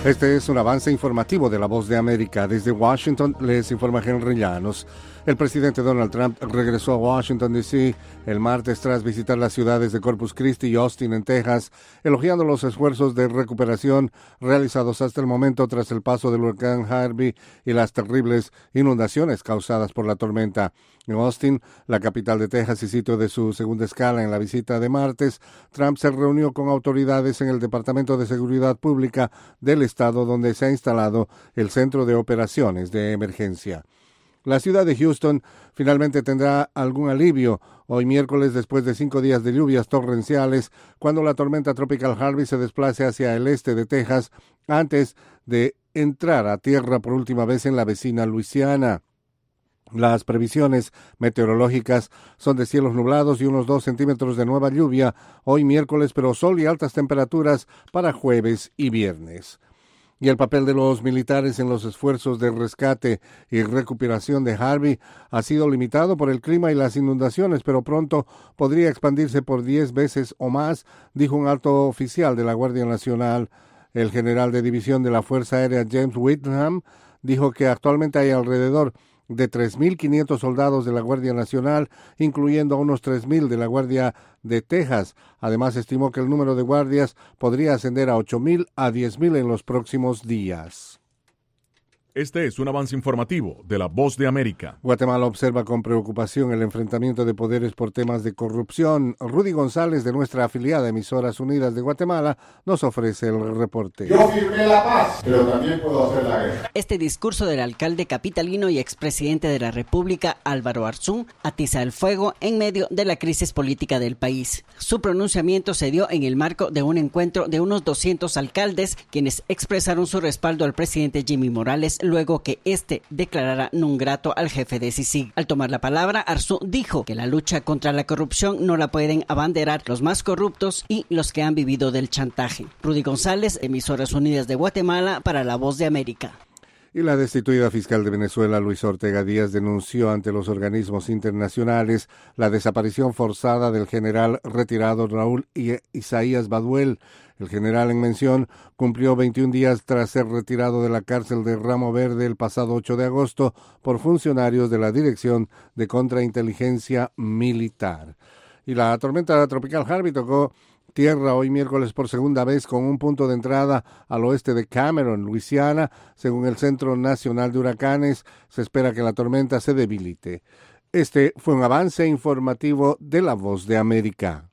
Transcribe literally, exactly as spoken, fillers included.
Este es un avance informativo de La Voz de América. Desde Washington les informa Henry Llanos. El presidente Donald Trump regresó a Washington, D C el martes tras visitar las ciudades de Corpus Christi y Austin, en Texas, elogiando los esfuerzos de recuperación realizados hasta el momento tras el paso del huracán Harvey y las terribles inundaciones causadas por la tormenta. En Austin, la capital de Texas y sitio de su segunda escala en la visita de martes, Trump se reunió con autoridades en el Departamento de Seguridad Pública del estado, donde se ha instalado el Centro de Operaciones de Emergencia. La ciudad de Houston finalmente tendrá algún alivio hoy miércoles después de cinco días de lluvias torrenciales, cuando la tormenta tropical Harvey se desplace hacia el este de Texas antes de entrar a tierra por última vez en la vecina Luisiana. Las previsiones meteorológicas son de cielos nublados y unos dos centímetros de nueva lluvia hoy miércoles, pero sol y altas temperaturas para jueves y viernes. Y el papel de los militares en los esfuerzos de rescate y recuperación de Harvey ha sido limitado por el clima y las inundaciones, pero pronto podría expandirse por diez veces o más, dijo un alto oficial de la Guardia Nacional. El general de división de la Fuerza Aérea James Whittingham dijo que actualmente hay alrededor de tres mil quinientos soldados de la Guardia Nacional, incluyendo a unos tres mil de la Guardia de Texas. Además, estimó que el número de guardias podría ascender a ocho mil a diez mil en los próximos días. Este es un avance informativo de La Voz de América. Guatemala observa con preocupación el enfrentamiento de poderes por temas de corrupción. Rudy González, de nuestra afiliada Emisoras Unidas de Guatemala, nos ofrece el reporte. Yo firmé la paz, pero también puedo hacer la guerra. Este discurso del alcalde capitalino y expresidente de la República, Álvaro Arzún, atiza el fuego en medio de la crisis política del país. Su pronunciamiento se dio en el marco de un encuentro de unos doscientos alcaldes, quienes expresaron su respaldo al presidente Jimmy Morales luego que éste declarara non grato al jefe de C I C I G. Al tomar la palabra, Arzú dijo que la lucha contra la corrupción no la pueden abanderar los más corruptos y los que han vivido del chantaje. Rudy González, Emisoras Unidas de Guatemala, para La Voz de América. Y la destituida fiscal de Venezuela, Luisa Ortega Díaz, denunció ante los organismos internacionales la desaparición forzada del general retirado Raúl Isaías Baduel. El general en mención cumplió veintiún días tras ser retirado de la cárcel de Ramo Verde el pasado ocho de agosto por funcionarios de la Dirección de Contrainteligencia Militar. Y la tormenta tropical Harvey tocó tierra hoy miércoles por segunda vez con un punto de entrada al oeste de Cameron, Luisiana. Según el Centro Nacional de Huracanes, se espera que la tormenta se debilite. Este fue un avance informativo de La Voz de América.